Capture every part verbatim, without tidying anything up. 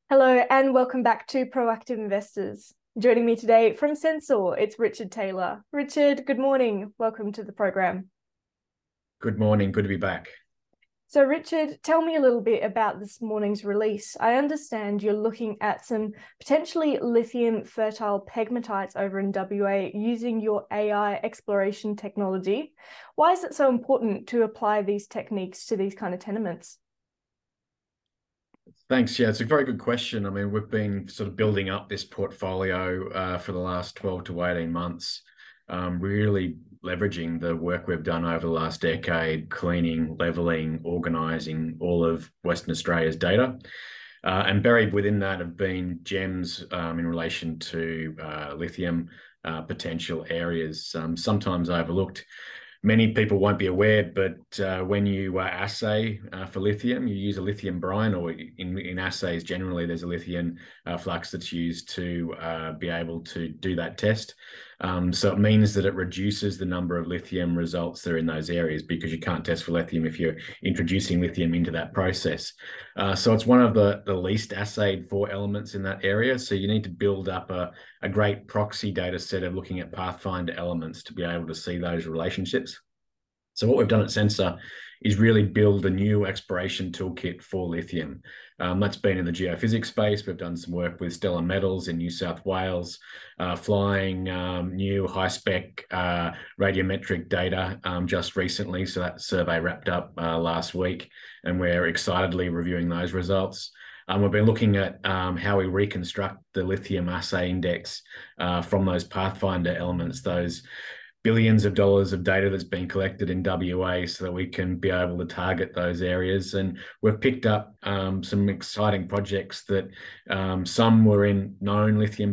Hello and welcome back to Proactive Investors. Joining me today from Sensor, it's Richard Taylor. Richard, good morning. Welcome to the program. Good morning. Good to be back. So Richard, tell me a little bit about this morning's release. I understand you're looking at some potentially lithium fertile pegmatites over in W A using your A I exploration technology. Why is it so important to apply these techniques to these kind of tenements? Thanks. Yeah, it's a very good question. I mean, we've been sort of building up this portfolio uh, for the last twelve to eighteen months, um, really leveraging the work we've done over the last decade, cleaning, leveling, organising all of Western Australia's data. Uh, and buried within that have been gems um, in relation to uh, lithium uh, potential areas, um, sometimes overlooked. Many people won't be aware, but uh, when you uh, assay uh, for lithium, you use a lithium brine, or in, in assays generally, there's a lithium uh, flux that's used to uh, be able to do that test. Um, so it means that it reduces the number of lithium results that are in those areas, because you can't test for lithium if you're introducing lithium into that process. Uh, so it's one of the, the least assayed for elements in that area. So you need to build up a, a great proxy data set of looking at pathfinder elements to be able to see those relationships. So what we've done at Sensor is really build a new exploration toolkit for lithium. Um, that's been in the geophysics space. We've done some work with Stellar Metals in New South Wales, uh, flying um, new high-spec uh, radiometric data um, just recently. So that survey wrapped up uh, last week, and we're excitedly reviewing those results. Um, we've been looking at um, how we reconstruct the lithium assay index uh, from those pathfinder elements, those billions of dollars of data that's been collected in W A, so that we can be able to target those areas. And we've picked up um, some exciting projects that um, some were in known lithium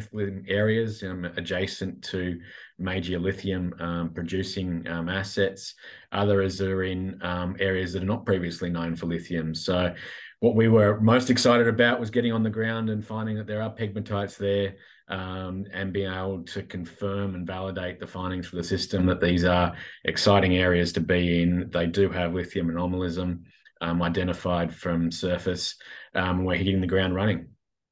areas um, adjacent to major lithium um, producing um, assets. Others are in um, areas that are not previously known for lithium. So what we were most excited about was getting on the ground and finding that there are pegmatites there, um, and being able to confirm and validate the findings for the system that these are exciting areas to be in. They do have lithium anomalism um, identified from surface. Um, we're hitting the ground running.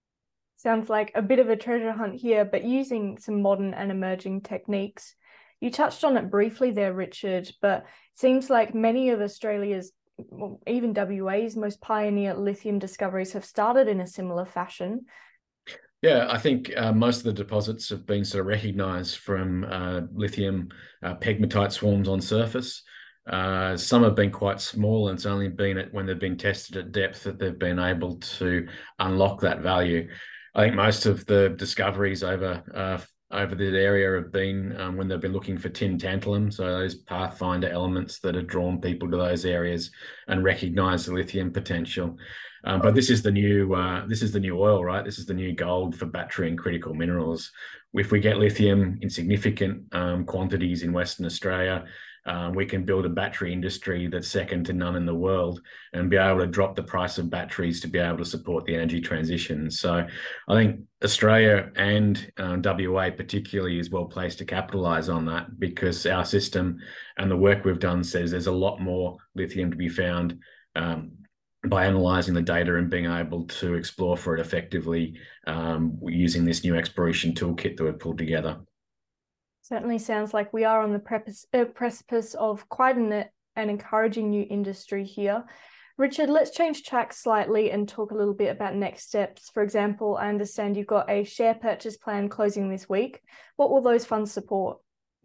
Sounds like a bit of a treasure hunt here, but using some modern and emerging techniques. You touched on it briefly there, Richard, but it seems like many of Australia's, well, even W A's most pioneer lithium discoveries have started in a similar fashion. Yeah, I think uh, most of the deposits have been sort of recognised from uh, lithium uh, pegmatite swarms on surface. Uh, some have been quite small, and it's only been at, when they've been tested at depth that they've been able to unlock that value. I think most of the discoveries over uh, over this area have been um, when they've been looking for tin tantalum, so those pathfinder elements that have drawn people to those areas and recognise the lithium potential. Um, but this is the new uh, this is the new oil, right? This is the new gold for battery and critical minerals. If we get lithium in significant um, quantities in Western Australia, um, we can build a battery industry that's second to none in the world, and be able to drop the price of batteries to be able to support the energy transition. So I think Australia and um, W A particularly is well placed to capitalise on that, because our system and the work we've done says there's a lot more lithium to be found um, by analysing the data and being able to explore for it effectively um, using this new exploration toolkit that we've pulled together. Certainly sounds like we are on the precipice, uh, precipice of quite an, an encouraging new industry here. Richard, let's change track slightly and talk a little bit about next steps. For example, I understand you've got a share purchase plan closing this week. What will those funds support?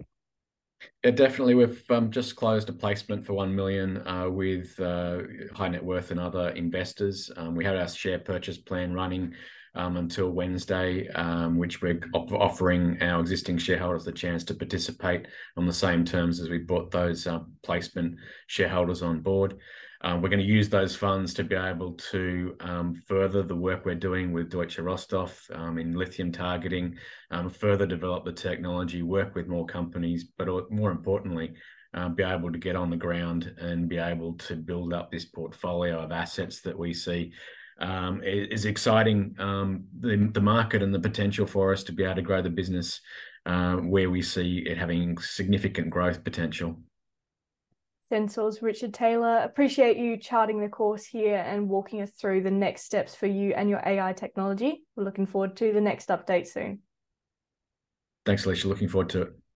Yeah, definitely. We've um, just closed a placement for one million uh, with uh, high net worth and other investors. Um, we had our share purchase plan running um, until Wednesday, um, which we're offering our existing shareholders the chance to participate on the same terms as we brought those uh, placement shareholders on board. Uh, we're going to use those funds to be able to um, further the work we're doing with Deutsche Rohstoff um, in lithium targeting, um, further develop the technology, work with more companies, but more importantly, uh, be able to get on the ground and be able to build up this portfolio of assets that we see um, is exciting. Um, the, the market and the potential for us to be able to grow the business uh, where we see it having significant growth potential. Zensor's Richard Taylor. Appreciate you charting the course here and walking us through the next steps for you and your A I technology. We're looking forward to the next update soon. Thanks, Alicia. Looking forward to it.